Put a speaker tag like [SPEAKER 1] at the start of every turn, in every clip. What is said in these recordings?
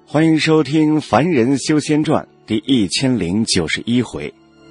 [SPEAKER 1] 欢迎收听《凡人修仙传》第1091回。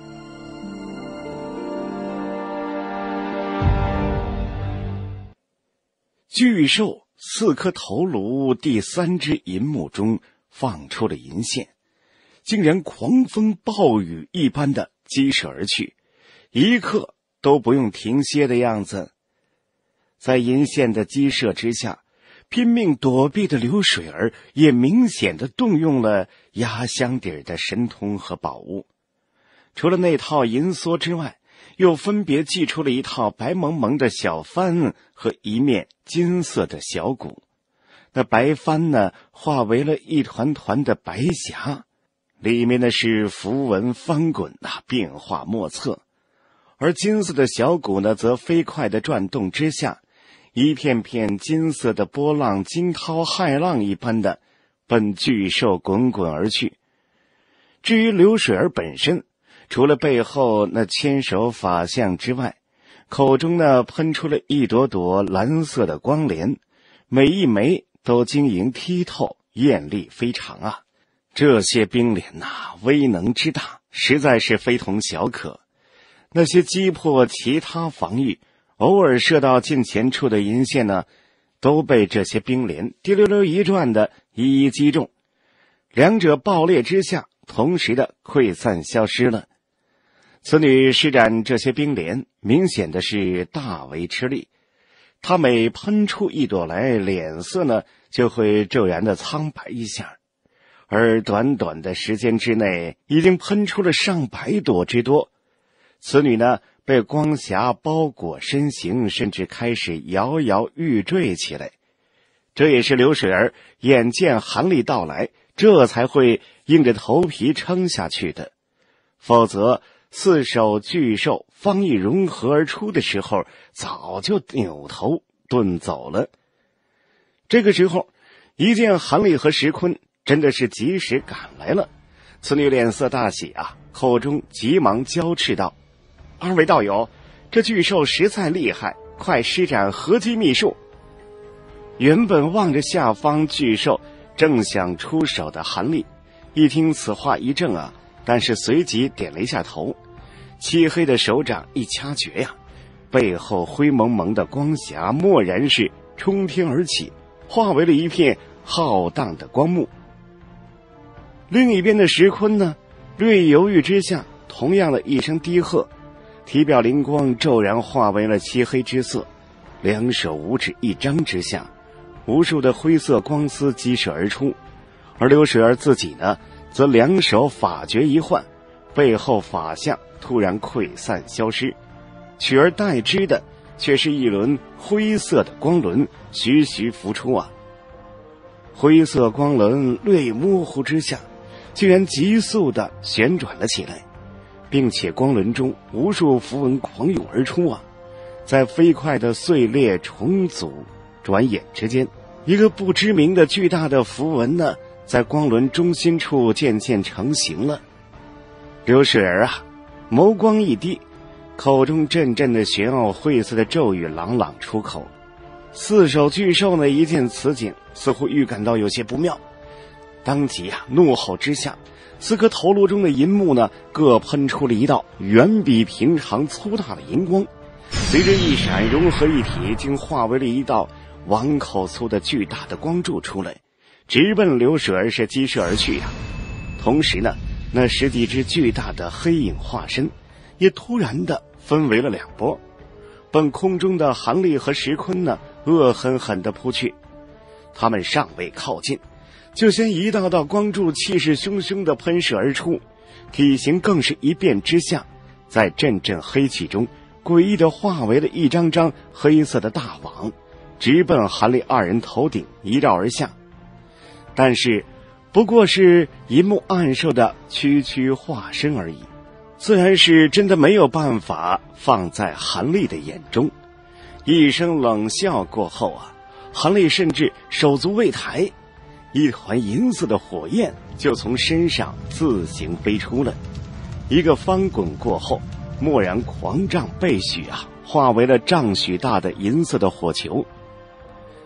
[SPEAKER 1] 巨兽4颗头颅第3只银目中放出了银线，竟然狂风暴雨一般的激射而去，一刻都不用停歇的样子。在银线的激射之下，拼命躲避的刘水儿也明显的动用了压箱底的神通和宝物，除了那套银梭之外，又分别祭出了一套白蒙蒙的小幡和一面金色的小鼓。那白幡呢，化为了一团团的白霞，里面呢是符文翻滚变化莫测。而金色的小鼓呢，则飞快的转动之下，一片片金色的波浪惊涛骇浪一般的奔巨兽滚滚而去。至于刘水儿本身，除了背后那千手法相之外，口中呢喷出了一朵朵蓝色的光帘，每一枚都晶莹剔透，艳丽非常啊！这些冰帘威能之大，实在是非同小可。那些击破其他防御，偶尔射到近前处的银线呢，都被这些冰帘滴溜溜一转的一一击中，两者爆裂之下，同时的溃散消失了。此女施展这些冰帘，明显的是大为吃力。她每喷出一朵来，脸色呢就会骤然的苍白一下，而短短的时间之内，已经喷出了上百朵之多。此女呢，被光霞包裹身形，甚至开始摇摇欲坠起来。这也是刘水儿眼见寒力到来，这才会硬着头皮撑下去的。否则4首巨兽方一融合而出的时候，早就扭头遁走了。这个时候，一见韩立和石坤真的是及时赶来了，此女脸色大喜啊，口中急忙交斥道：“二位道友，这巨兽实在厉害，快施展合击秘术！”原本望着下方巨兽正想出手的韩立，一听此话一怔啊，但是随即点了一下头，漆黑的手掌一掐诀呀，背后灰蒙蒙的光霞蓦然是冲天而起，化为了一片浩荡的光幕。另一边的石坤呢，略犹豫之下，同样的一声低喝，体表灵光骤然化为了漆黑之色，两手五指一张之下，无数的灰色光丝激射而出。而刘水儿自己呢，则两手法诀一换，背后法相突然溃散消失，取而代之的却是一轮灰色的光轮徐徐浮出啊！灰色光轮略模糊之下，竟然急速的旋转了起来，并且光轮中无数符文狂涌而出啊！在飞快的碎裂重组，转眼之间，一个不知名的巨大的符文呢，在光轮中心处渐渐成型了。刘水儿啊，眸光一低，口中阵阵的玄奥晦涩的咒语朗朗出口。4首巨兽呢，一见此景，似乎预感到有些不妙，当即怒吼之下，4颗头颅中的银幕呢，各喷出了一道远比平常粗大的银光，随着一闪融合一体，竟化为了一道碗口粗的巨大的光柱出来，直奔刘水儿是激射而去呀。同时呢，那10几只巨大的黑影化身也突然的分为了2波，奔空中的韩立和石坤呢，恶狠狠地扑去。他们尚未靠近，就先一道道光柱气势汹汹地喷射而出，体型更是一变之下，在阵阵黑气中诡异地化为了一张张黑色的大网，直奔韩立2人头顶一绕而下。但是不过是银幕暗兽的区区化身而已，自然是真的没有办法放在韩立的眼中。一声冷笑过后啊，韩立甚至手足未抬，一团银色的火焰就从身上自行飞出了。一个翻滚过后，蓦然狂胀倍许啊，化为了丈许大的银色的火球。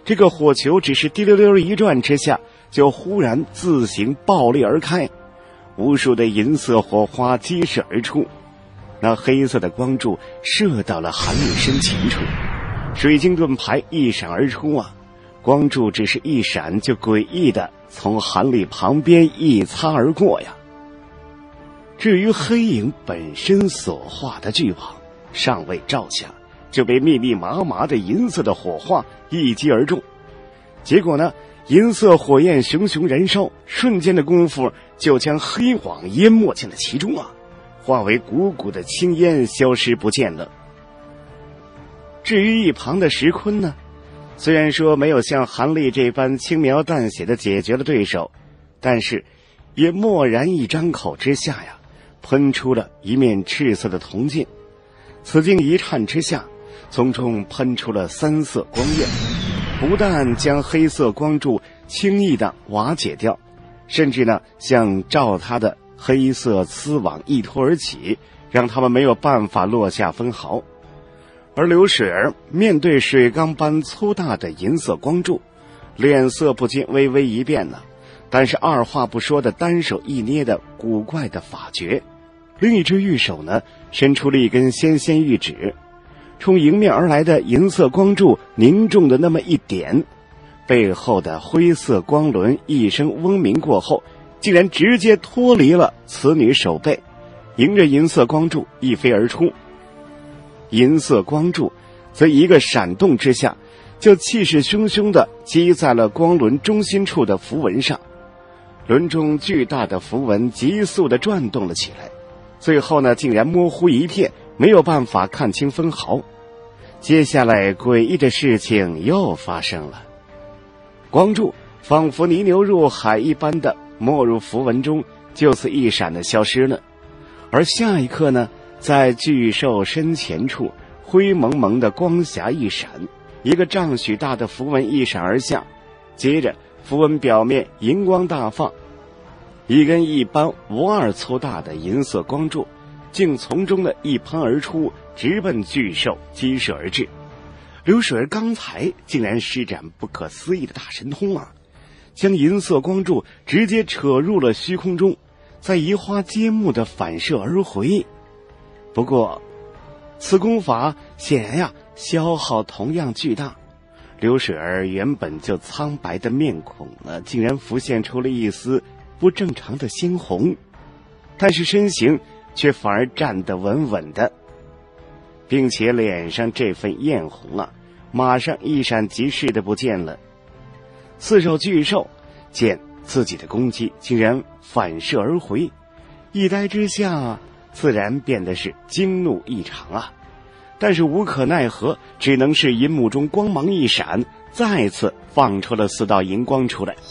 [SPEAKER 1] 这个火球只是滴溜溜一转之下，就忽然自行爆裂而开，无数的银色火花激射而出。那黑色的光柱射到了韩立身前处，水晶盾牌一闪而出啊！光柱只是一闪，就诡异的从韩立旁边一擦而过呀。至于黑影本身所画的巨网，尚未照下，就被密密麻麻的银色的火花一击而中。结果呢，银色火焰熊熊燃烧，瞬间的功夫就将黑网淹没进了其中啊，化为汩汩的青烟，消失不见了。至于一旁的石坤呢，虽然说没有像韩立这般轻描淡写的解决了对手，但是也蓦然一张口之下呀，喷出了一面赤色的铜镜。此镜一颤之下，从中喷出了三色光焰，不但将黑色光柱轻易地瓦解掉，甚至呢向罩他的黑色丝网一拖而起，让他们没有办法落下分毫。而刘水儿面对水缸般粗大的银色光柱，脸色不禁微微一变呢，但是二话不说的单手一捏的古怪的法诀，另一只玉手呢伸出了一根纤纤玉指，冲迎面而来的银色光柱凝重的那么一点，背后的灰色光轮一声嗡鸣过后，竟然直接脱离了此女手背，迎着银色光柱一飞而出。银色光柱则一个闪动之下，就气势汹汹地击在了光轮中心处的符文上，轮中巨大的符文急速地转动了起来，最后呢竟然模糊一片，没有办法看清分毫。接下来诡异的事情又发生了，光柱仿佛泥牛入海一般的没入符文中，就此一闪的消失了。而下一刻呢，在巨兽身前处，灰蒙蒙的光霞一闪，一个丈许大的符文一闪而下，接着符文表面银光大放，一根一般无二粗大的银色光柱竟从中的一喷而出，直奔巨兽击射而至。刘水儿刚才竟然施展不可思议的大神通啊，将银色光柱直接扯入了虚空中，再移花接木的反射而回。不过此功法显然呀消耗同样巨大，刘水儿原本就苍白的面孔呢，竟然浮现出了一丝不正常的鲜红，但是身形却反而站得稳稳的，并且脸上这份艳红啊，马上一闪即逝的不见了。四手巨兽见自己的攻击竟然反射而回，一呆之下自然变得是惊怒异常啊，但是无可奈何，只能是银幕中光芒一闪，再次放出了4道银光出来。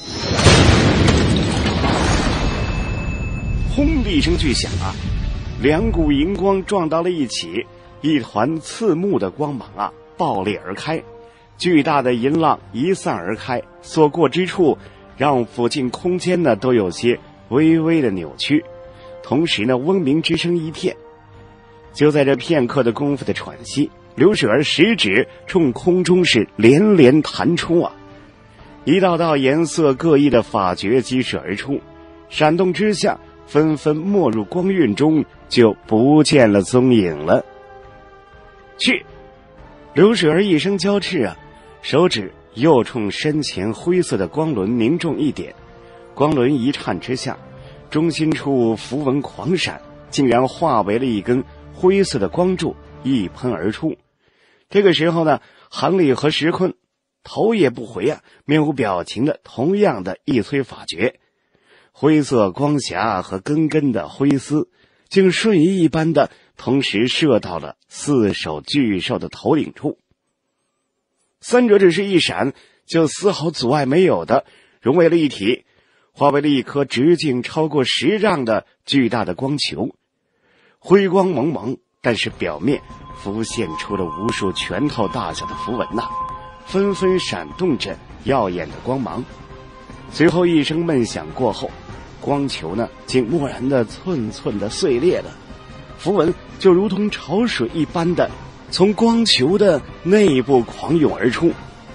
[SPEAKER 1] 轰的一声巨响啊，两股银光撞到了一起，一团刺目的光芒啊爆裂而开，巨大的银浪一散而开，所过之处让附近空间呢都有些微微的扭曲，同时呢嗡鸣之声一片。就在这片刻的功夫的喘息，刘水儿食指冲空中是连连弹出啊，一道道颜色各异的法诀激射而出，闪动之下纷纷没入光晕中，就不见了踪影了。去！刘水儿一声娇斥啊，手指又冲身前灰色的光轮凝重一点，光轮一颤之下，中心处符文狂闪，竟然化为了一根灰色的光柱一喷而出。这个时候呢，韩立和石坤头也不回啊，面无表情的同样的一催法诀，灰色光霞和根根的灰丝竟瞬移一般的同时射到了4手巨兽的头顶处。三者只是一闪，就丝毫阻碍没有的融为了一体，化为了一颗直径超过10丈的巨大的光球，辉光蒙蒙，但是表面浮现出了无数拳头大小的符文呐，纷纷闪动着耀眼的光芒。随后一声闷响过后，光球呢竟蓦然的寸寸的碎裂了，符文就如同潮水一般的从光球的内部狂涌而出。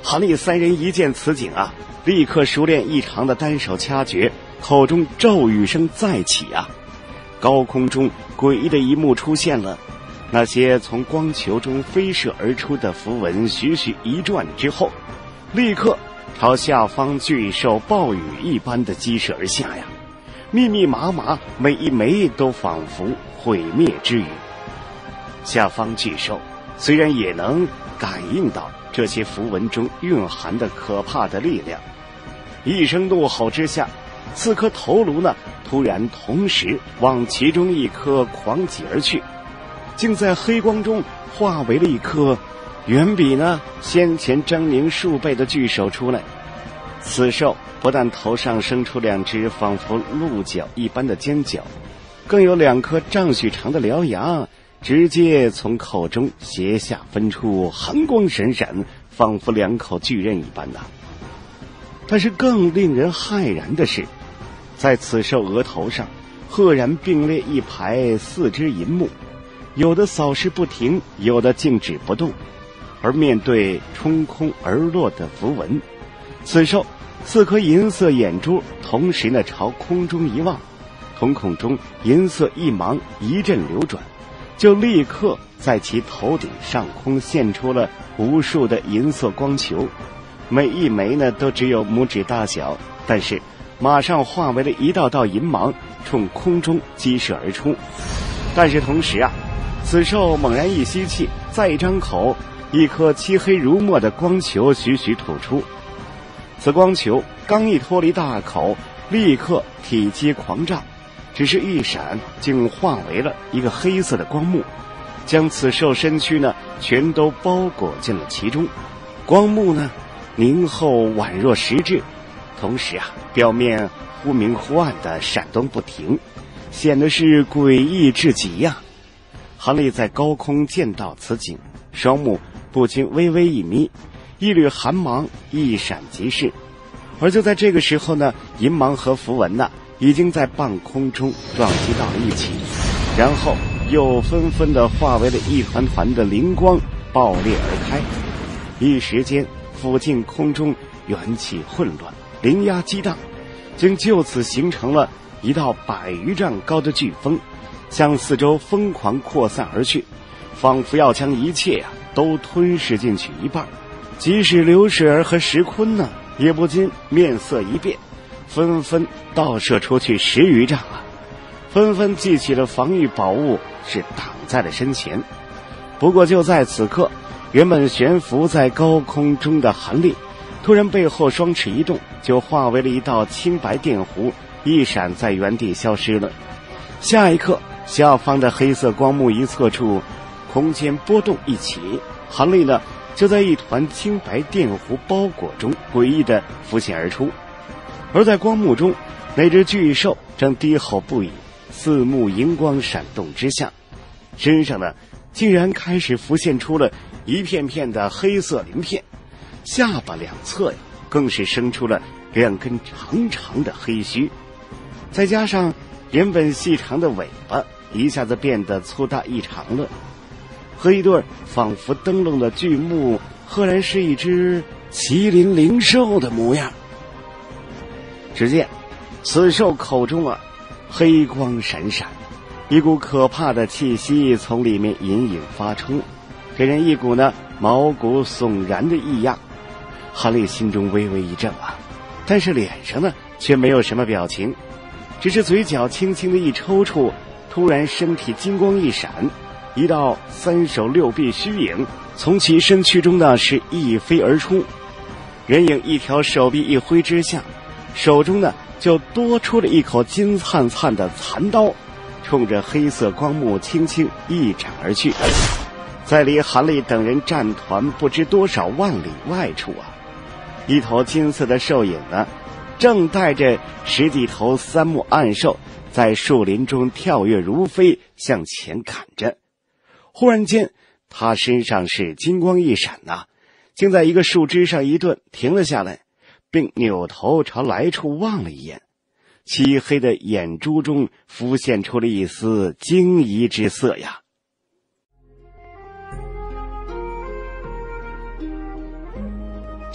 [SPEAKER 1] 韩立三人一见此景啊，立刻熟练异常的单手掐诀，口中咒语声再起啊。高空中诡异的一幕出现了，那些从光球中飞射而出的符文徐徐一转之后，立刻朝下方巨兽暴雨一般的击射而下呀，密密麻麻，每一枚都仿佛毁灭之语。下方巨兽虽然也能感应到这些符文中蕴含的可怕的力量，一声怒吼之下，4颗头颅呢突然同时往其中一颗狂挤而去，竟在黑光中化为了一颗远比呢先前狰狞数倍的巨兽出来。此兽不但头上生出2只仿佛鹿角一般的尖角，更有2颗丈许长的獠牙，直接从口中斜下分出，寒光闪闪，仿佛2口巨刃一般呐。但是更令人骇然的是，在此兽额头上赫然并列一排4只银目，有的扫视不停，有的静止不动。而面对冲空而落的符文，此兽4颗银色眼珠同时呢朝空中一望，瞳孔中银色一芒一阵流转，就立刻在其头顶上空现出了无数的银色光球，每一枚呢都只有拇指大小，但是马上化为了一道道银芒，冲空中激射而出。但是同时啊，此兽猛然一吸气，再一张口，一颗漆黑如墨的光球徐徐吐出。此光球刚一脱离大口，立刻体积狂胀，只是一闪，竟化为了一个黑色的光幕，将此兽身躯呢全都包裹进了其中。光幕呢凝厚宛若实质，同时啊表面忽明忽暗的闪动不停，显得是诡异至极呀。韩立在高空见到此景，双目不禁微微一眯，一缕寒芒一闪即逝。而就在这个时候呢，银芒和符文呢已经在半空中撞击到了一起，然后又纷纷的化为了一团团的灵光，爆裂而开。一时间附近空中元气混乱，灵压激荡，竟就此形成了一道100余丈高的飓风，向四周疯狂扩散而去，仿佛要将一切都吞噬进去一半。即使刘水儿和石坤呢也不禁面色一变，纷纷倒射出去10余丈纷纷记起了防御宝物，是挡在了身前。不过就在此刻，原本悬浮在高空中的韩立突然背后双翅一动，就化为了一道青白电弧，一闪在原地消失了。下一刻，下方的黑色光幕一侧处空间波动一起，韩立呢就在一团青白电弧包裹中诡异地浮现而出。而在光幕中，那只巨兽正低吼不已，4目荧光闪动之下，身上呢竟然开始浮现出了一片片的黑色鳞片，下巴两侧更是生出了2根长长的黑须，再加上原本细长的尾巴一下子变得粗大异常了，和一对仿佛灯笼的巨目赫然是一只麒麟灵兽的模样。只见此兽口中黑光闪闪，一股可怕的气息从里面隐隐发出，给人一股呢毛骨悚然的异样。韩立心中微微一怔但是脸上呢却没有什么表情，只是嘴角轻轻的一抽搐，突然身体金光一闪，一道3手6臂虚影从其身躯中呢是一飞而出，人影一条手臂一挥之下，手中呢就多出了一口金灿灿的残刀，冲着黑色光幕轻轻一斩而去。在离韩立等人战团不知多少万里外处一头金色的兽影呢正带着10几头3目暗兽在树林中跳跃如飞，向前赶着。忽然间他身上是金光一闪竟在一个树枝上一顿停了下来，并扭头朝来处望了一眼，漆黑的眼珠中浮现出了一丝惊疑之色呀。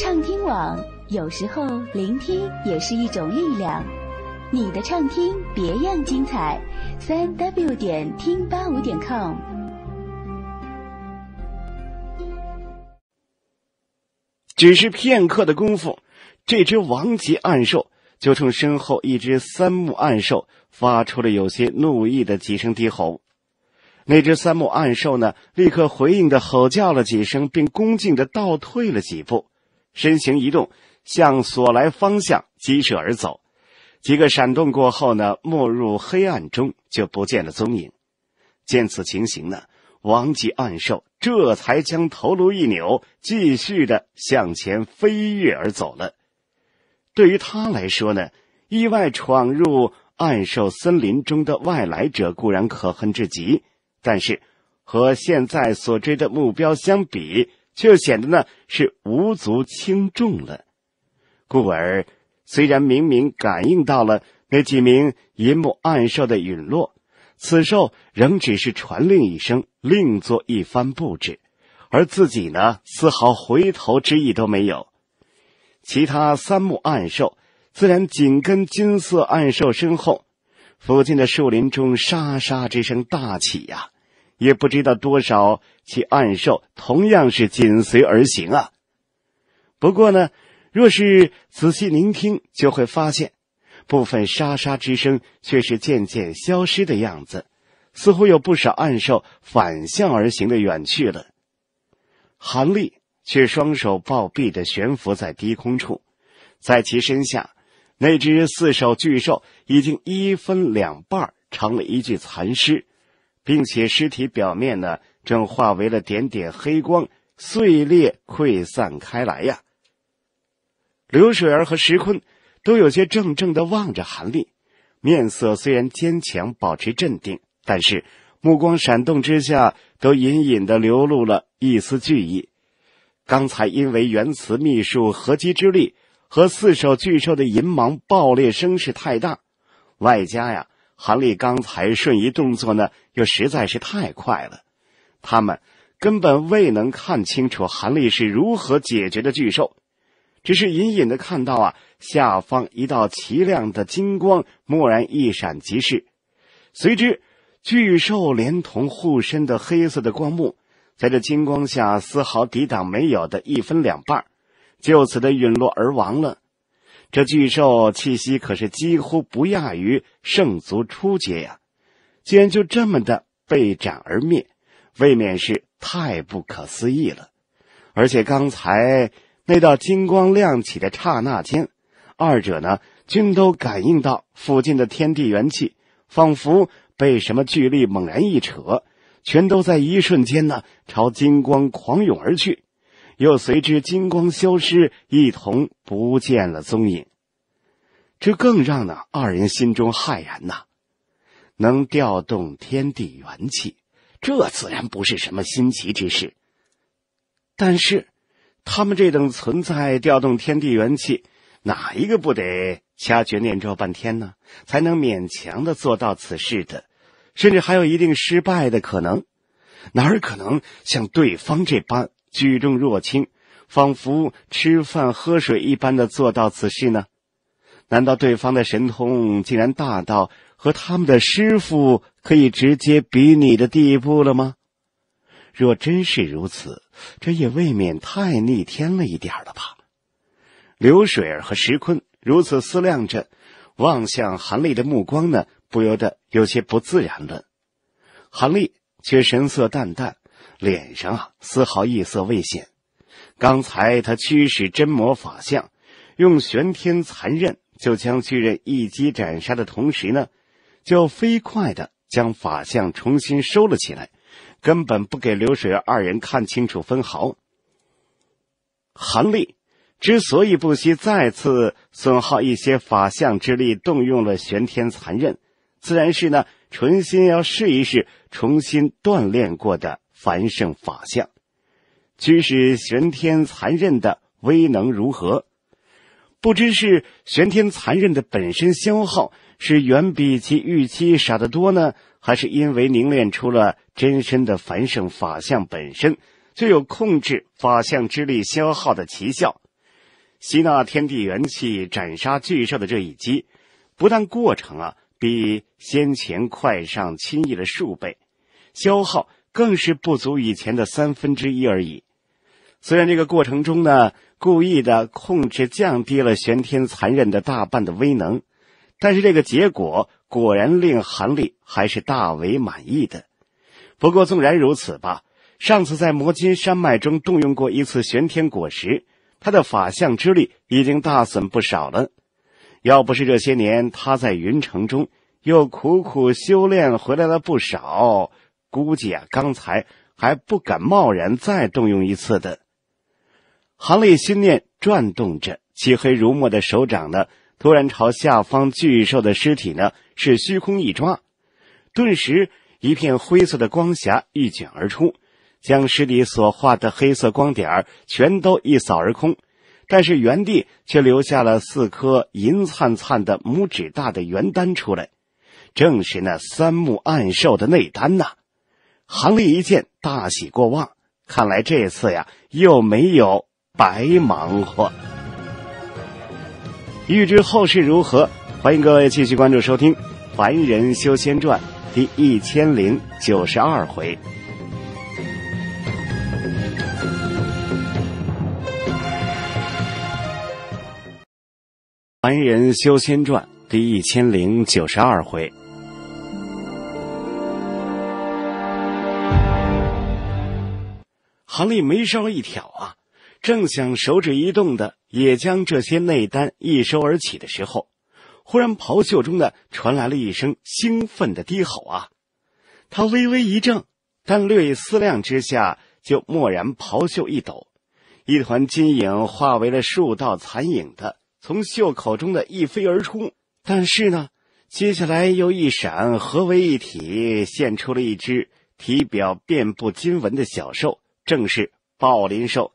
[SPEAKER 2] 畅听网，有时候聆听也是一种力量。你的畅听别样精彩，3w 点听85.com。
[SPEAKER 1] 只是片刻的功夫，这只王级暗兽就冲身后一只三目暗兽发出了有些怒意的几声低吼。那只三目暗兽呢，立刻回应的吼叫了几声，并恭敬的倒退了几步，身形一动，向所来方向激射而走。几个闪动过后呢，没入黑暗中，就不见了踪影。见此情形呢，王级暗兽这才将头颅一扭，继续的向前飞跃而走了。对于他来说呢，意外闯入暗兽森林中的外来者固然可恨至极，但是和现在所追的目标相比，却显得呢是无足轻重了。故而虽然明明感应到了那几名银幕暗兽的陨落，此兽仍只是传令一声，另做一番布置，而自己呢丝毫回头之意都没有。其他三目暗兽自然紧跟金色暗兽身后，附近的树林中沙沙之声大起呀，也不知道多少其暗兽同样是紧随而行啊。不过呢，若是仔细聆听，就会发现部分沙沙之声却是渐渐消失的样子，似乎有不少暗兽反向而行的远去了。韩立却双手抱臂地悬浮在低空处，在其身下，那只四手巨兽已经一分两半，成了一具残尸，并且尸体表面呢正化为了点点黑光，碎裂溃散开来呀。刘水儿和石坤都有些怔怔地望着韩立，面色虽然坚强，保持镇定，但是目光闪动之下，都隐隐地流露了一丝惧意。刚才因为原词秘术合击之力和四手巨兽的银芒爆裂声势太大，外加呀韩立刚才瞬移动作呢又实在是太快了，他们根本未能看清楚韩立是如何解决的巨兽，只是隐隐地看到啊下方一道奇亮的金光蓦然一闪即逝，随之巨兽连同护身的黑色的光幕在这金光下丝毫抵挡没有的一分两半，就此的陨落而亡了。这巨兽气息可是几乎不亚于圣族初阶呀，竟然就这么的被斩而灭，未免是太不可思议了。而且刚才那道金光亮起的刹那间，二者呢均都感应到附近的天地元气仿佛被什么巨力猛然一扯，全都在一瞬间呢朝金光狂涌而去，又随之金光消失，一同不见了踪影。这更让呢二人心中骇然呐！能调动天地元气，这自然不是什么新奇之事，但是他们这等存在调动天地元气，哪一个不得掐诀念咒半天呢，才能勉强的做到此事的？甚至还有一定失败的可能，哪儿可能像对方这般举重若轻，仿佛吃饭喝水一般的做到此事呢？难道对方的神通竟然大到和他们的师父可以直接比拟的地步了吗？若真是如此，这也未免太逆天了一点了吧。刘水儿和石坤如此思量着，望向韩立的目光呢不由得有些不自然了。韩立却神色淡淡，脸上丝毫异色未显。刚才他驱使真魔法相，用玄天残刃就将巨人一击斩杀的同时呢，就飞快地将法相重新收了起来，根本不给刘水儿二人看清楚分毫。韩立之所以不惜再次损耗一些法相之力，动用了玄天残刃，自然是呢存心要试一试重新锻炼过的繁盛法相，驱使玄天残刃的威能如何。不知是玄天残刃的本身消耗是远比其预期少得多呢，还是因为凝练出了真身的繁盛法相本身就有控制法相之力消耗的奇效， 吸纳天地元气、斩杀巨兽的这一击，不但过程比先前快上亲益了数倍，消耗更是不足以前的1/3而已。虽然这个过程中呢，故意的控制降低了玄天残刃的大半的威能，但是这个结果果然令韩立还是大为满意的。不过纵然如此吧，上次在魔金山脉中动用过一次玄天果实，他的法相之力已经大损不少了。要不是这些年他在云城中又苦苦修炼回来了不少，估计刚才还不敢贸然再动用一次的。韩立心念转动着，漆黑如墨的手掌呢，突然朝下方巨兽的尸体呢是虚空一抓，顿时一片灰色的光霞一卷而出，将尸体所画的黑色光点全都一扫而空，但是原地却留下了4颗银灿灿的拇指大的元丹出来，正是那3目暗兽的内丹呐。韩立一见大喜过望，看来这次又没有白忙活。欲知后事如何，欢迎各位继续关注收听《凡人修仙传》第1092回。凡人修仙传第1092回。韩立眉梢一挑正想手指一动的也将这些内丹一收而起的时候，忽然袍袖中的传来了一声兴奋的低吼他微微一怔，但略一思量之下，就蓦然袍袖一抖，一团金影化为了数道残影的从袖口中的一飞而出，但是呢，接下来又一闪，合为一体，现出了一只体表遍布金纹的小兽，正是豹鳞兽。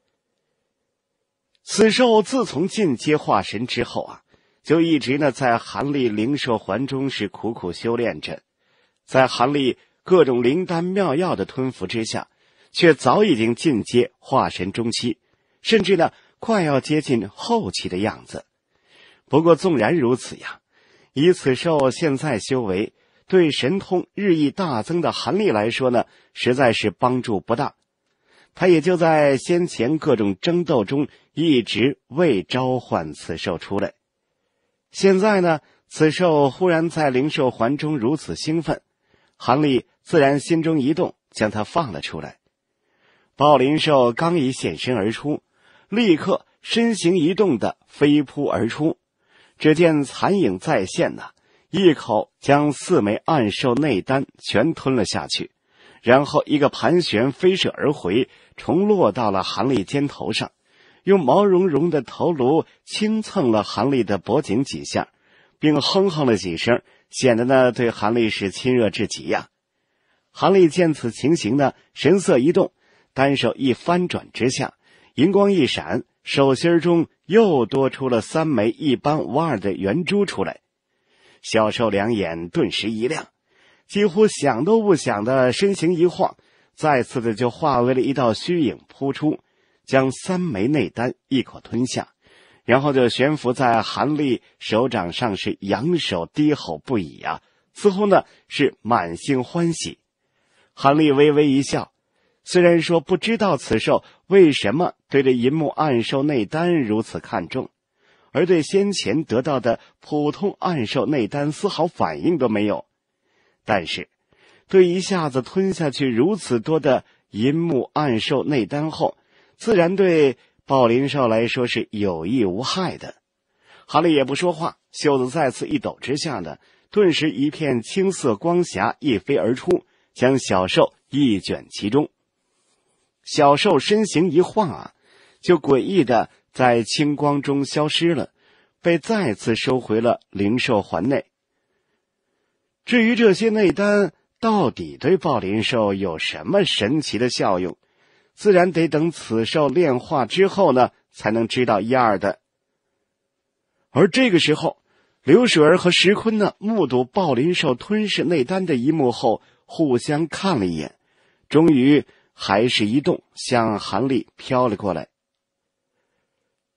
[SPEAKER 1] 此兽自从进阶化神之后就一直呢在韩立灵兽环中是苦苦修炼着，在韩立各种灵丹妙药的吞服之下，却早已经进阶化神中期，甚至呢快要接近后期的样子。不过纵然如此以此兽现在修为，对神通日益大增的韩立来说呢，实在是帮助不大。他也就在先前各种争斗中一直未召唤此兽出来。现在呢，此兽忽然在灵兽环中如此兴奋，韩立自然心中一动，将它放了出来。豹鳞兽刚一现身而出，立刻身形一动的飞扑而出，只见残影再现一口将4枚暗兽内丹全吞了下去，然后一个盘旋飞射而回，重落到了韩立肩头上，用毛茸茸的头颅轻蹭了韩立的脖颈几下，并哼哼了几声，显得呢对韩立是亲热至极韩立见此情形呢，神色一动，单手一翻转之下，银光一闪，手心中又多出了3枚一般无二的圆珠出来。小兽两眼顿时一亮，几乎想都不想的身形一晃，再次的就化为了一道虚影扑出，将3枚内丹一口吞下，然后就悬浮在韩立手掌上，是扬手低吼不已似乎呢是满心欢喜。韩立微微一笑，虽然说不知道此兽为什么对这银目暗兽内丹如此看重，而对先前得到的普通暗兽内丹丝毫反应都没有，但是对一下子吞下去如此多的银目暗兽内丹后，自然对豹鳞兽来说是有益无害的。韩立也不说话，袖子再次一抖之下呢，顿时一片青色光霞一飞而出，将小兽一卷其中。小兽身形一晃就诡异的在青光中消失了，被再次收回了灵兽环内。至于这些内丹到底对豹鳞兽有什么神奇的效用，自然得等此兽炼化之后呢，才能知道一二的。而这个时候，刘水儿和石坤呢，目睹豹鳞兽吞噬内丹的一幕后，互相看了一眼，终于还是一动，向韩立飘了过来。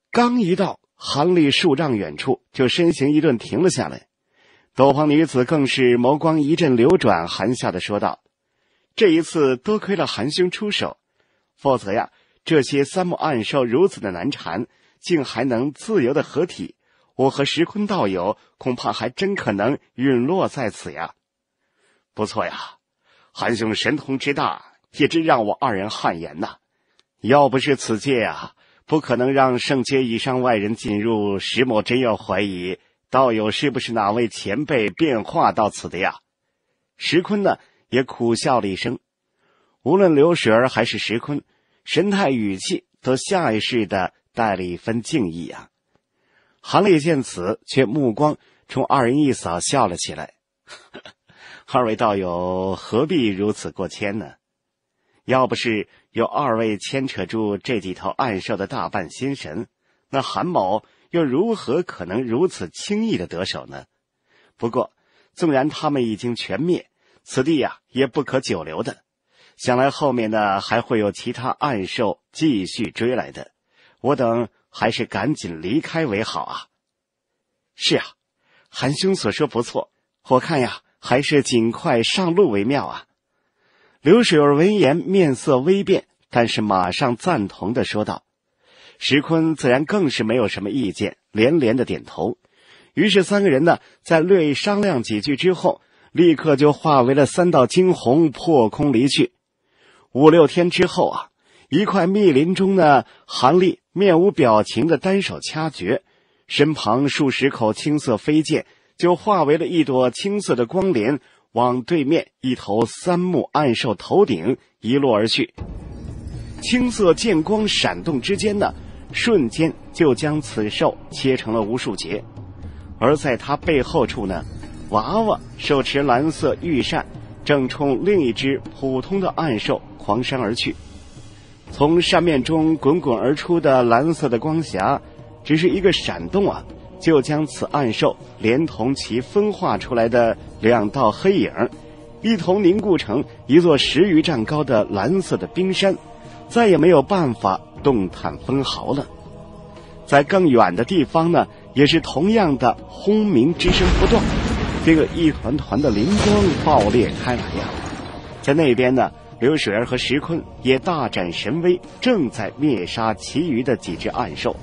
[SPEAKER 1] 刚一到，韩立数丈远处就身形一顿停了下来。斗篷女子更是眸光一阵流转，含笑地说道：“这一次多亏了韩兄出手，否则呀，这些三目暗兽如此的难缠，竟还能自由的合体，我和石坤道友恐怕还真可能陨落在此呀。”不错呀，韩兄神通之大，也真让我二人汗颜呐。要不是此界啊，不可能让圣阶以上外人进入，石某真要怀疑道友是不是哪位前辈变化到此的呀？石坤呢，也苦笑了一声。无论刘水儿还是石坤，神态语气都下意识地带了一分敬意啊。韩立见此，却目光冲二人一扫，笑了起来。二位道友何必如此过谦呢？要不是有二位牵扯住这几头暗兽的大半心神，那韩某又如何可能如此轻易的得手呢？不过纵然他们已经全灭，此地呀也不可久留的，想来后面呢还会有其他暗兽继续追来的，我等还是赶紧离开为好啊。是啊，韩兄所说不错，我看呀还是尽快上路为妙啊。刘水儿闻言面色微变，但是马上赞同地说道。石坤自然更是没有什么意见，连连的点头。于是三个人呢，在略商量几句之后，立刻就化为了三道惊鸿，破空离去。5、6天之后啊，一块密林中呢，韩立面无表情的单手掐诀，身旁数十口青色飞剑就化为了一朵青色的光帘，往对面一头三目暗兽头顶一落而去。青色剑光闪动之间呢，瞬间就将此兽切成了无数截。而在他背后处呢，娃娃手持蓝色玉扇，正冲另一只普通的暗兽狂扇而去。从扇面中滚滚而出的蓝色的光霞，只是一个闪动啊，就将此暗兽连同其分化出来的2道黑影一同凝固成一座10余丈高的蓝色的冰山，再也没有办法动弹分毫了。在更远的地方呢，也是同样的轰鸣之声不断，这个一团团的灵光爆裂开来呀。在那边呢，刘水儿和石坤也大展神威，正在灭杀其余的几只暗兽。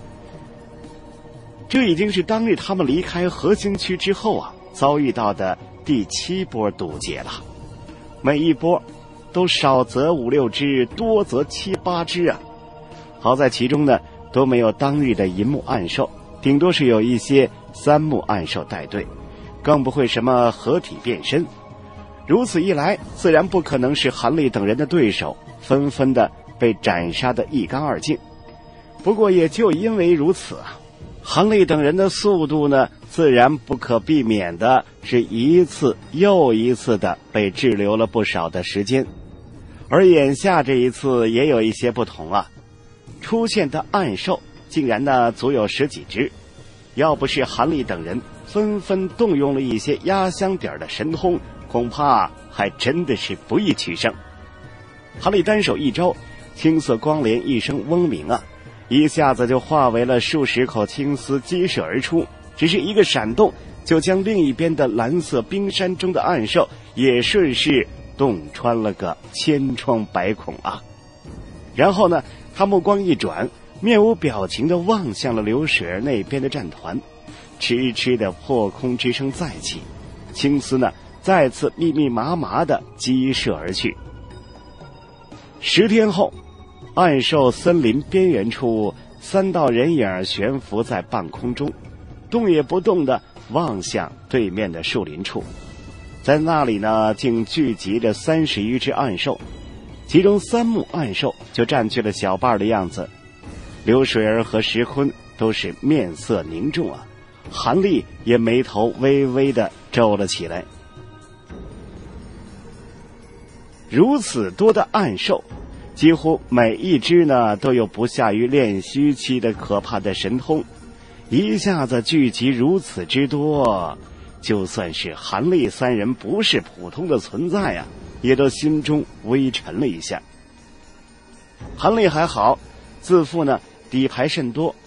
[SPEAKER 1] 这已经是当日他们离开核心区之后啊，遭遇到的第7波堵截了。每一波都少则5、6只，多则7、8只啊。好在其中呢都没有当日的银目暗兽，顶多是有一些三目暗兽带队，更不会什么合体变身。如此一来，自然不可能是韩立等人的对手，纷纷的被斩杀的一干二净。不过也就因为如此啊，韩立等人的速度呢，自然不可避免的是一次又一次的被滞留了不少的时间。而眼下这一次也有一些不同啊，出现的暗兽竟然呢足有10几只，要不是韩立等人纷纷动用了一些压箱底的神通，恐怕还真的是不易取胜。韩立单手一招，青色光帘一声嗡鸣啊，一下子就化为了数十口青丝激射而出，只是一个闪动，就将另一边的蓝色冰山中的暗兽也顺势洞穿了个千疮百孔啊。然后呢，他目光一转，面无表情地望向了刘水儿那边的战团，痴痴的破空之声再起，青丝呢再次密密麻麻地激射而去。10天后，暗兽森林边缘处，3道人影悬浮在半空中，动也不动地望向对面的树林处。在那里呢，竟聚集着30余只暗兽，其中3目暗兽就占据了小半的样子。刘水儿和石坤都是面色凝重啊，韩立也眉头微微地皱了起来。如此多的暗兽，几乎每一只呢都有不下于炼虚期的可怕的神通，一下子聚集如此之多，就算是韩立3人不是普通的存在啊，也都心中微沉了一下。韩立还好，自负呢底牌甚多，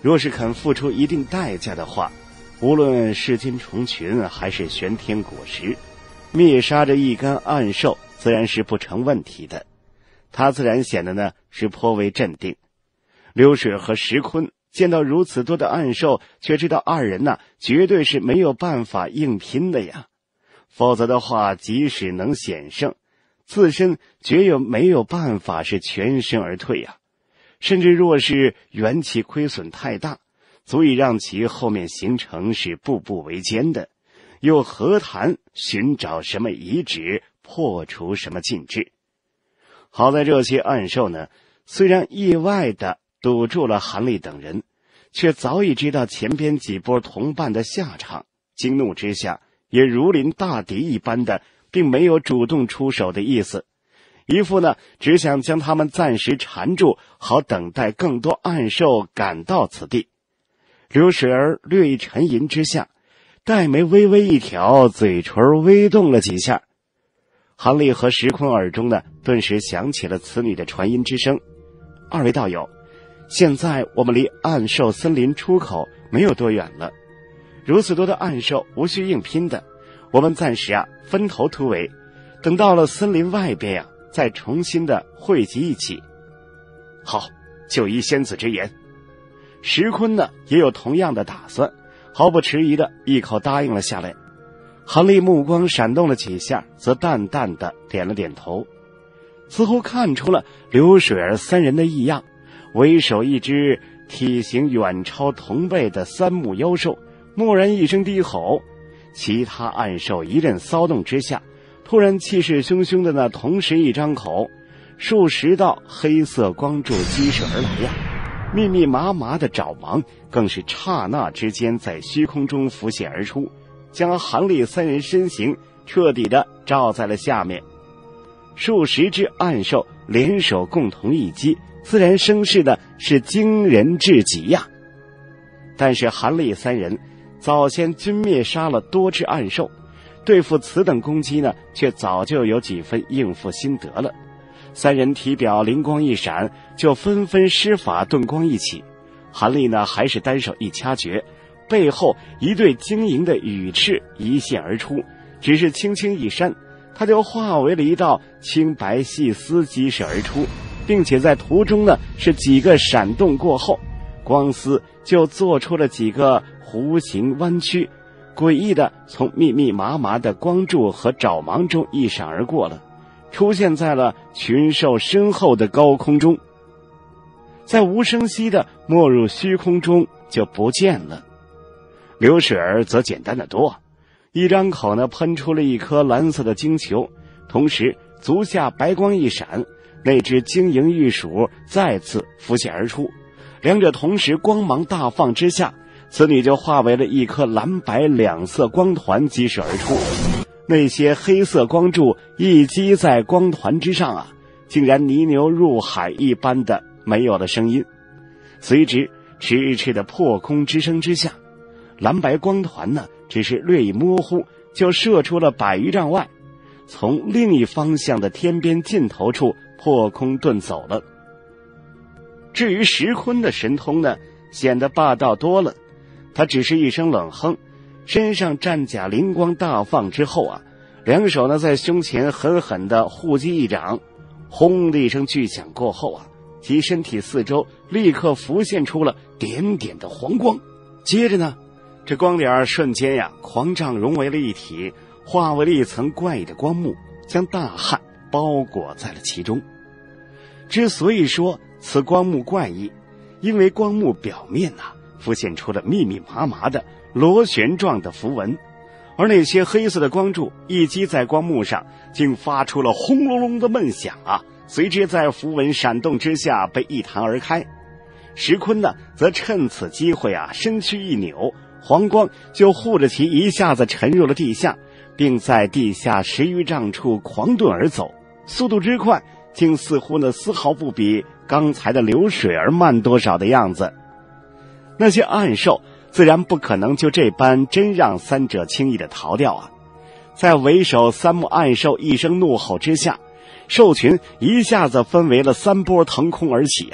[SPEAKER 1] 若是肯付出一定代价的话，无论噬金虫群还是玄天果实，灭杀这一干暗兽自然是不成问题的。他自然显得呢是颇为镇定。流水和石坤见到如此多的暗兽，却知道二人呢绝对是没有办法硬拼的呀，否则的话即使能险胜，自身绝有没有办法是全身而退呀。甚至若是元气亏损太大，足以让其后面行程是步步维艰的，又何谈寻找什么遗址，破除什么禁制。好在这些暗兽呢，虽然意外的堵住了韩立等人，却早已知道前边几波同伴的下场，惊怒之下也如临大敌一般的，并没有主动出手的意思，一副呢只想将他们暂时缠住，好等待更多暗兽赶到此地。刘水儿略一沉吟之下，黛眉微微一挑，嘴唇微动了几下。韩立和石坤耳中呢顿时响起了此女的传音之声：二位道友，现在我们离暗兽森林出口没有多远了，如此多的暗兽无需硬拼的，我们暂时分头突围，等到了森林外边再重新的汇集一起。好，就依仙子之言。石坤呢也有同样的打算，毫不迟疑的一口答应了下来。韩立目光闪动了几下，则淡淡的点了点头，似乎看出了刘水儿三人的异样，为首一只体型远超同辈的三目妖兽蓦然一声低吼，其他暗兽一阵骚动之下，突然气势汹汹的呢同时一张口，数十道黑色光柱激射而来呀，密密麻麻的爪芒更是刹那之间在虚空中浮现而出，将韩立三人身形彻底的罩在了下面。数十只暗兽联手共同一击，自然声势的是惊人至极呀。但是韩立三人早先均灭杀了多只暗兽，对付此等攻击呢，却早就有几分应付心得了。三人体表灵光一闪，就纷纷施法遁光一起。韩立呢还是单手一掐诀，背后一对晶莹的羽翅一现而出，只是轻轻一扇，他就化为了一道青白细丝激射而出，并且在途中呢是几个闪动过后，光丝就做出了几个弧形弯曲，诡异的从密密麻麻的光柱和爪芒中一闪而过了，出现在了群兽身后的高空中，在无声息的没入虚空中就不见了。刘水儿则简单的多，一张口呢喷出了一颗蓝色的晶球，同时足下白光一闪，那只晶莹玉鼠再次浮现而出，两者同时光芒大放之下，此女就化为了一颗蓝白两色光团激射而出。那些黑色光柱一击在光团之上竟然泥牛入海一般的没有了声音，随之迟迟的破空之声之下，蓝白光团呢只是略一模糊，就射出了100余丈外，从另一方向的天边尽头处破空遁走了。至于石坤的神通呢，显得霸道多了，他只是一声冷哼，身上战甲灵光大放之后两手呢在胸前狠狠地互击一掌，轰的一声巨响过后其身体四周立刻浮现出了点点的黄光，接着呢这光点瞬间狂胀融为了一体，化为了一层怪异的光幕，将大汉包裹在了其中。之所以说此光幕怪异，因为光幕表面浮现出了密密麻麻的螺旋状的符文，而那些黑色的光柱一击在光幕上，竟发出了轰隆隆的闷响随之在符文闪动之下被一弹而开。石坤呢则趁此机会身躯一扭，黄光就护着其一下子沉入了地下，并在地下10余丈处狂遁而走，速度之快，竟似乎呢丝毫不比刚才的流水儿慢多少的样子。那些暗兽自然不可能就这般真让三者轻易的逃掉在为首三目暗兽一声怒吼之下，兽群一下子分为了3波腾空而起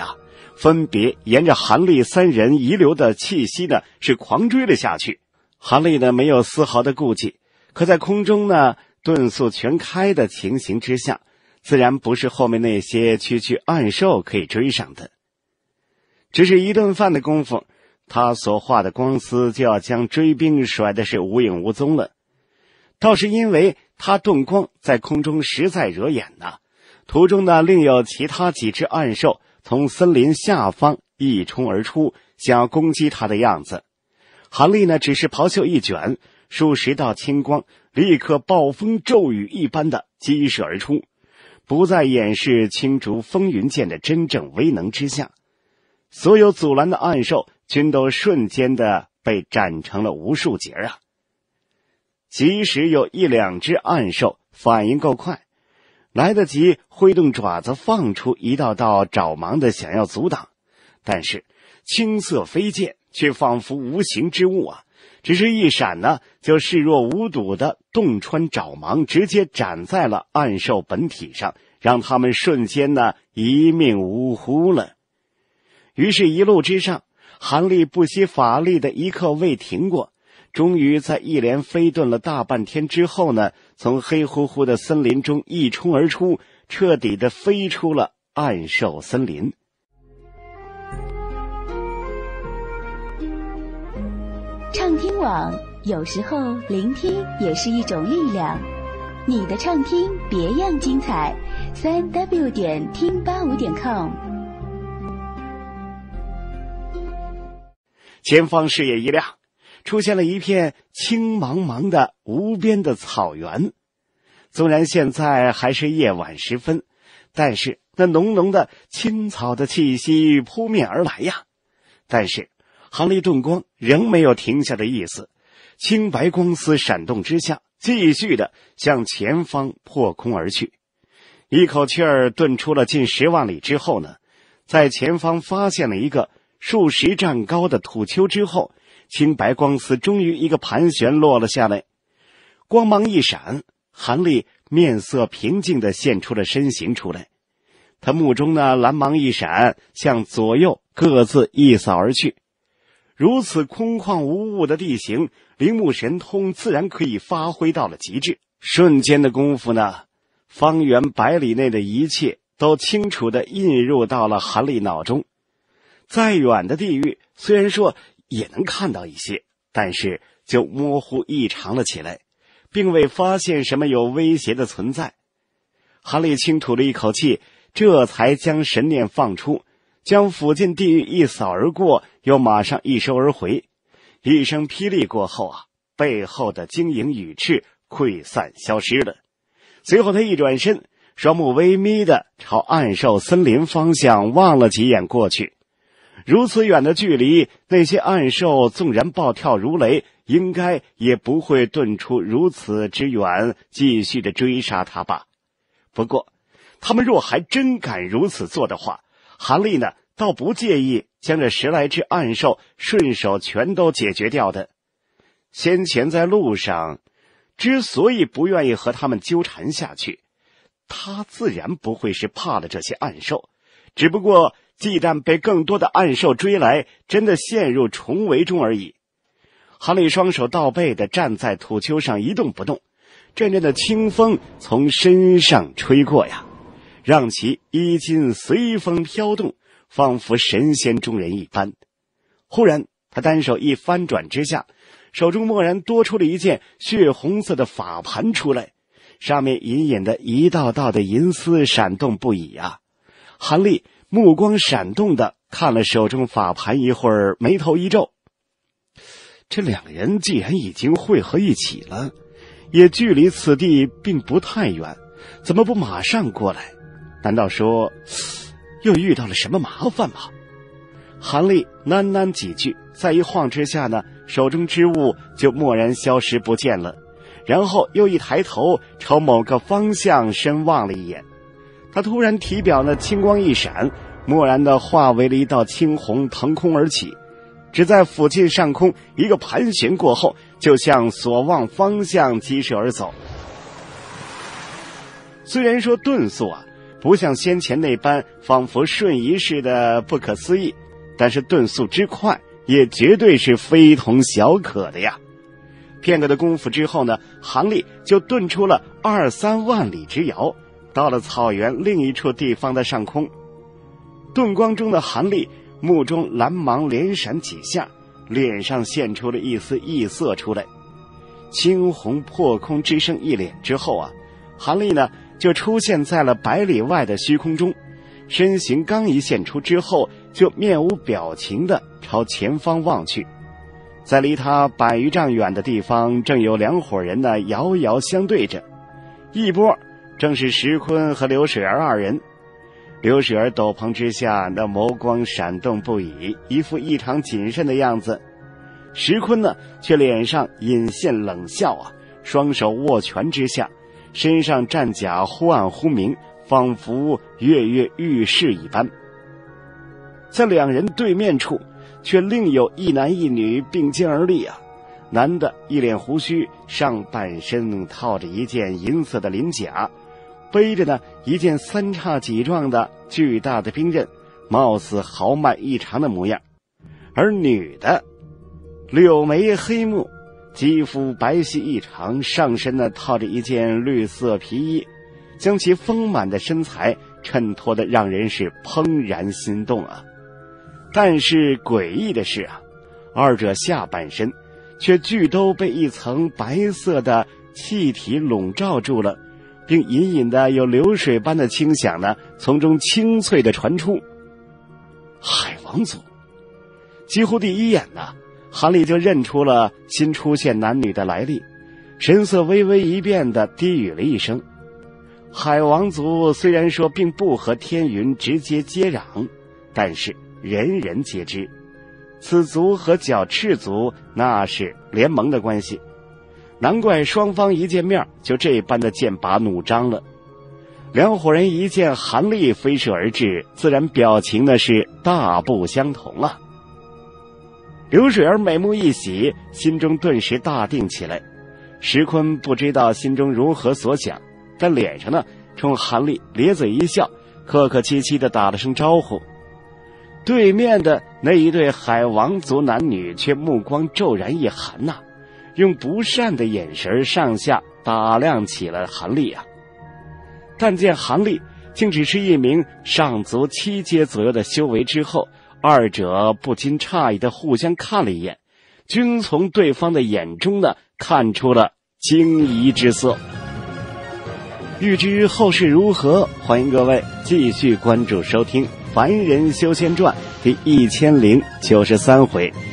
[SPEAKER 1] 分别沿着韩立三人遗留的气息呢是狂追了下去。韩立呢没有丝毫的顾忌，可在空中呢遁速全开的情形之下，自然不是后面那些区区暗兽可以追上的。只是一顿饭的功夫，他所画的光丝就要将追兵甩的是无影无踪了。倒是因为他遁光在空中实在惹眼呐，途中呢另有其他几只暗兽从森林下方一冲而出，想要攻击他的样子。韩立呢只是袍袖一卷，数十道青光立刻暴风骤雨一般的激射而出，不再掩饰青竹风云剑的真正威能之下，所有阻拦的暗兽均都瞬间的被斩成了无数截啊！即使有一两只暗兽反应够快，来得及挥动爪子放出一道道爪芒的想要阻挡，但是青色飞剑却仿佛无形之物啊，只是一闪呢，就视若无睹的洞穿爪芒，直接斩在了暗兽本体上，让他们瞬间呢一命呜呼了。于是一路之上，韩立不惜法力的一刻未停过，终于在一连飞遁了大半天之后呢，从黑乎乎的森林中一冲而出，彻底的飞出了暗兽森林。
[SPEAKER 2] 畅听网，有时候聆听也是一种力量。你的畅听别样精彩，3w.听85.com。
[SPEAKER 1] 前方视野一亮，出现了一片青茫茫的无边的草原。纵然现在还是夜晚时分，但是那浓浓的青草的气息扑面而来呀。但是韩立遁光仍没有停下的意思，青白光丝闪动之下，继续的向前方破空而去。一口气儿遁出了近10万里之后呢，在前方发现了一个数十丈高的土丘之后，青白光丝终于一个盘旋落了下来。光芒一闪，韩立面色平静地现出了身形出来。他目中呢蓝芒一闪，向左右各自一扫而去。如此空旷无物的地形，灵木神通自然可以发挥到了极致。瞬间的功夫呢，方圆100里内的一切都清楚地印入到了韩立脑中。再远的地域虽然说也能看到一些，但是就模糊异常了起来，并未发现什么有威胁的存在。韩立轻吐了一口气，这才将神念放出，将附近地域一扫而过，又马上一收而回。一声霹雳过后啊，背后的晶莹羽翅溃散消失了。随后他一转身，双目微眯的朝暗兽森林方向望了几眼过去。如此远的距离，那些暗兽纵然暴跳如雷，应该也不会遁出如此之远，继续的追杀他吧。不过他们若还真敢如此做的话，韩立呢倒不介意将这10来只暗兽顺手全都解决掉的。先前在路上之所以不愿意和他们纠缠下去，他自然不会是怕了这些暗兽，只不过忌惮被更多的暗兽追来，真的陷入重围中而已。韩立双手倒背的站在土丘上一动不动，阵阵的清风从身上吹过呀，让其衣襟随风飘动，仿佛神仙中人一般。忽然他单手一翻转之下，手中蓦然多出了一件血红色的法盘出来，上面隐隐的一道道的银丝闪动不已啊。韩立目光闪动的看了手中法盘一会儿，眉头一皱。这两人既然已经汇合一起了，也距离此地并不太远，怎么不马上过来？难道说又遇到了什么麻烦吗？韩立喃喃几句，在一晃之下呢，手中之物就蓦然消失不见了，然后又一抬头朝某个方向深望了一眼。他突然体表呢青光一闪，蓦然的化为了一道青红腾空而起，只在附近上空一个盘旋过后，就向所望方向激射而走。虽然说遁速啊不像先前那般仿佛瞬移似的不可思议，但是顿速之快也绝对是非同小可的呀。片刻的功夫之后呢，韩立就遁出了2-3万里之遥，到了草原另一处地方的上空。遁光中的韩立目中蓝芒连闪几下，脸上现出了一丝异色出来。青红破空之声一脸之后啊，韩立呢就出现在了100里外的虚空中，身形刚一现出之后，就面无表情地朝前方望去。在离他100余丈远的地方，正有2伙人呢遥遥相对着，一波正是石坤和刘水儿2人。刘水儿斗篷之下那眸光闪动不已，一副异常谨慎的样子。石坤呢却脸上隐现冷笑啊，双手握拳之下，身上战甲忽暗忽明，仿佛跃跃欲试一般。在2人对面处，却另有一男一女并肩而立啊。男的一脸胡须，上半身套着一件银色的鳞甲，背着呢一件3叉戟状的巨大的兵刃，貌似豪迈异常的模样。而女的柳眉黑目，肌肤白皙异常，上身呢套着一件绿色皮衣，将其丰满的身材衬托得让人是怦然心动啊。但是诡异的是啊，2者下半身却俱都被一层白色的气体笼罩住了，并隐隐的有流水般的清响呢从中清脆的传出。海王族！几乎第一眼呢，韩立就认出了新出现男女的来历，神色微微一变的低语了一声。海王族虽然说并不和天云直接接壤，但是人人皆知，此族和角赤族那是联盟的关系，难怪双方一见面就这般的剑拔弩张了。2伙人一见韩立飞射而至，自然表情的是大不相同啊。刘水儿美目一喜，心中顿时大定起来。石坤不知道心中如何所想，但脸上呢冲韩立咧嘴一笑，客客气气地打了声招呼。对面的那一对海王族男女却目光骤然一寒呐，用不善的眼神上下打量起了韩立啊。但见韩立竟只是一名上族7阶左右的修为之后，2者不禁诧异地互相看了一眼，均从对方的眼中呢看出了惊疑之色。欲知后事如何，欢迎各位继续关注收听《凡人修仙传》第1093回